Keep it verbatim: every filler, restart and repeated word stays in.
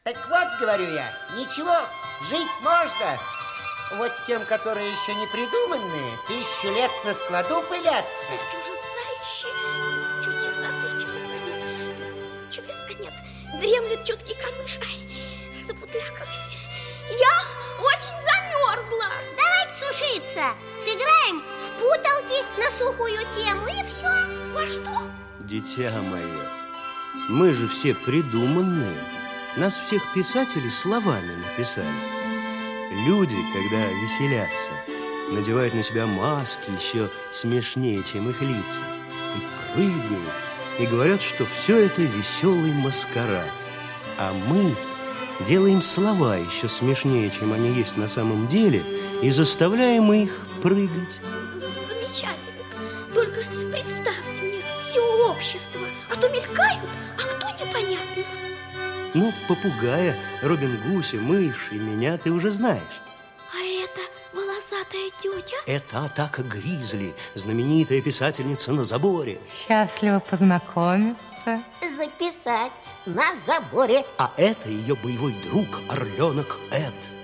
Так вот, говорю я, ничего, жить можно. Вот тем, которые еще не придуманные, тысячу лет на складу пылятся. Чудеса чудеса ты, чудеса нет. Чудеса нет. Дремлет чуткий камыш. Ай, запутлякалась. Я очень замерзла. Давайте сушиться. Сыграем в путалки на сухую тему, и все. Во что? Дитя мое, мы же все придуманные. Нас всех писатели словами написали. Люди, когда веселятся, надевают на себя маски еще смешнее, чем их лица, и прыгают, и говорят, что все это веселый маскарад. А мы делаем слова еще смешнее, чем они есть на самом деле, и заставляем их прыгать. Замечательно. Только представьте мне все общество, а то мелькают, а кто непонятно. Ну, попугая, Робин Гуся, мышь и меня ты уже знаешь. А это волосатая тетя? Это Атака Гризли, знаменитая писательница на заборе. Счастливо познакомиться. Записать на заборе. А это ее боевой друг, орленок Эд.